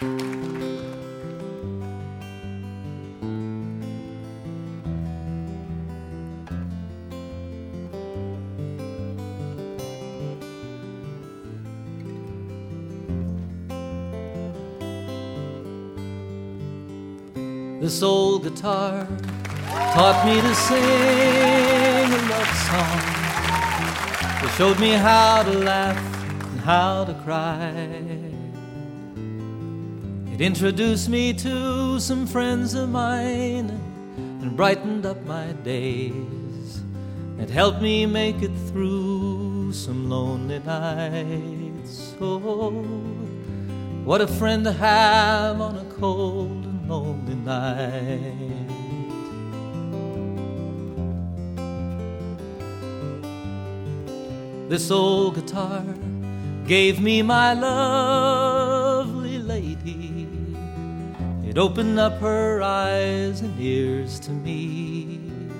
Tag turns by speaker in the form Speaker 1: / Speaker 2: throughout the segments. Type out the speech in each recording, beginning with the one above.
Speaker 1: This old guitar taught me to sing a love song. It showed me how to laugh and how to cry. It introduced me to some friends of mine and brightened up my days. It helped me make it through some lonely nights. Oh, what a friend to have on a cold and lonely night. This old guitar gave me my lovely lady. It opened up her eyes and ears to me.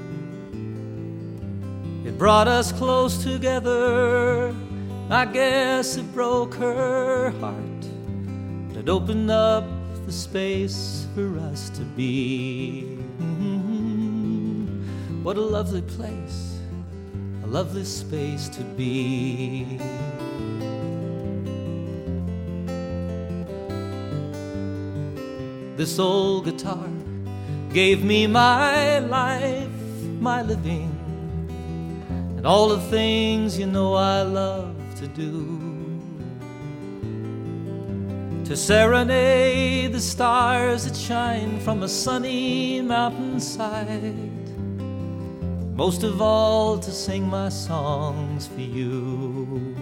Speaker 1: It brought us close together. I guess it broke her heart, but it opened up the space for us to be. What a lovely place, a lovely space to be. This old guitar gave me my life, my living, and all the things you know I love to do. To serenade the stars that shine from a sunny mountainside. Most of all, to sing my songs for you.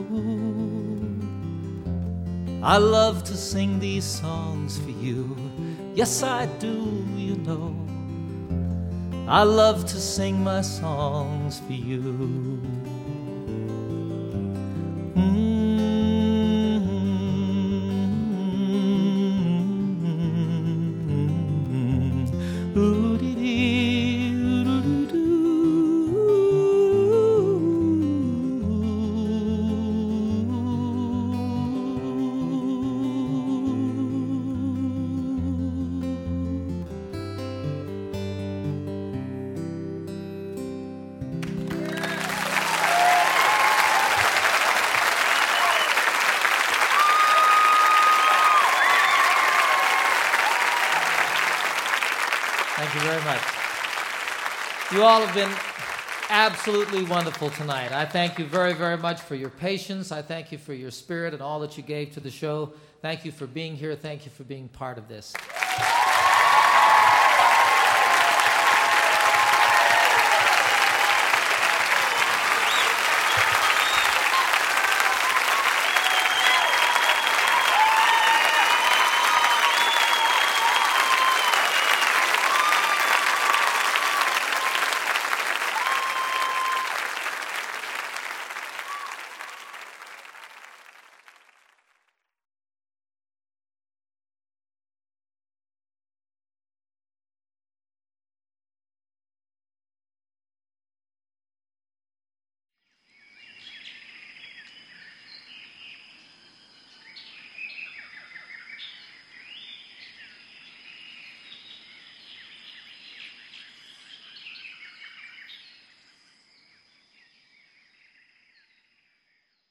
Speaker 1: I love to sing these songs for you. Yes, I do, you know. I love to sing my songs for you. Thank you very much. You all have been absolutely wonderful tonight. I thank you very, very much for your patience. I thank you for your spirit and all that you gave to the show. Thank you for being here. Thank you for being part of this.